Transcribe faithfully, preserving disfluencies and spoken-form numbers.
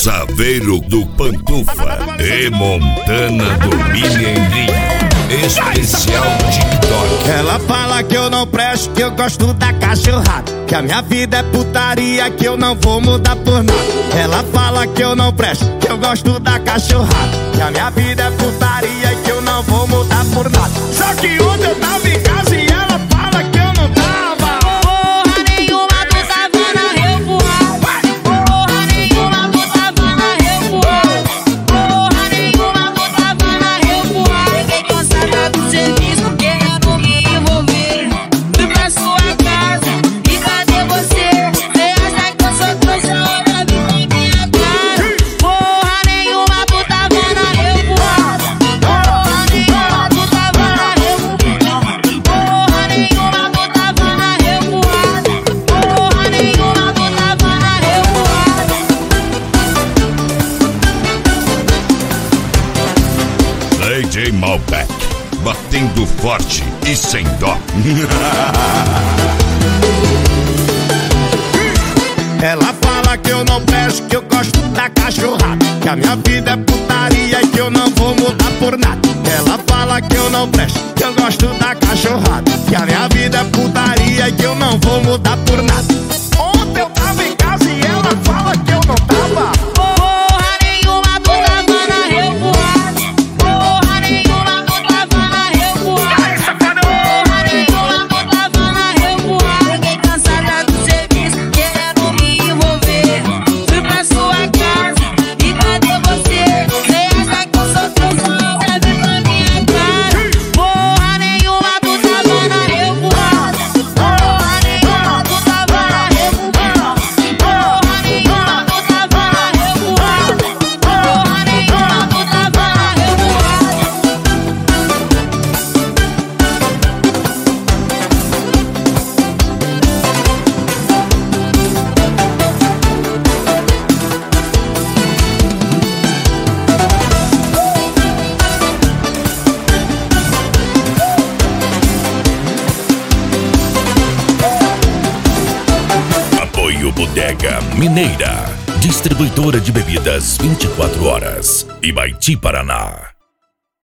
Saveiro do Pantufa e Montana do Mineirinho. Especial TikTok. Ela fala que eu não presto, que eu gosto da cachorrada, que a minha vida é putaria, que eu não vou mudar por nada. Ela fala que eu não presto, que eu gosto da cachorrada, que a minha vida é putaria e que eu não vou mudar por nada. Só que ontem eu tava em casa e ela fala que eu não tava. Porra nenhuma, tu tava na revoada. Porra nenhuma, tu tava na revoada. Porra nenhuma, tu tava na revoada. Cheguei cansada do serviço, querendo me envolver. Fui pra sua casa e cadê você? Você acha que eu sou trouxa? Olha bem na minha cara. Porra nenhuma, tu tava na revoada. Porra nenhuma, tu tava na revoada. Porra nenhuma, tu tava na revoada. Porra nenhuma, tu tava na revoada. D J Malbec, batendo forte e sem dó. Ela fala que eu não presto, que eu gosto da cachorrada, que a minha vida é putaria e que eu não vou mudar por nada. Ela fala que eu não presto, que eu gosto da cachorrada, que a minha vida é putaria e que eu não vou mudar por nada. Ontem eu tava em casa e ela fala que eu não tava. Porra nenhuma, tu tava na revoada. Porra nenhuma, tu tava na revoada. Porra nenhuma, tu tava na revoada. Cheguei cansada do serviço, querendo me envolver. Fui pra sua casa e cadê você? Você acha que eu sou trouxa? Olha bem na minha cara. Porra nenhuma, tu tava na revoada. Porra nenhuma, tu tava na revoada. Porra nenhuma, tu tava na revoada. Porra nenhuma, tu tava na revoada. Apoio Bodega Mineira, distribuidora de bebidas vinte e quatro horas, Ibaiti, Paraná.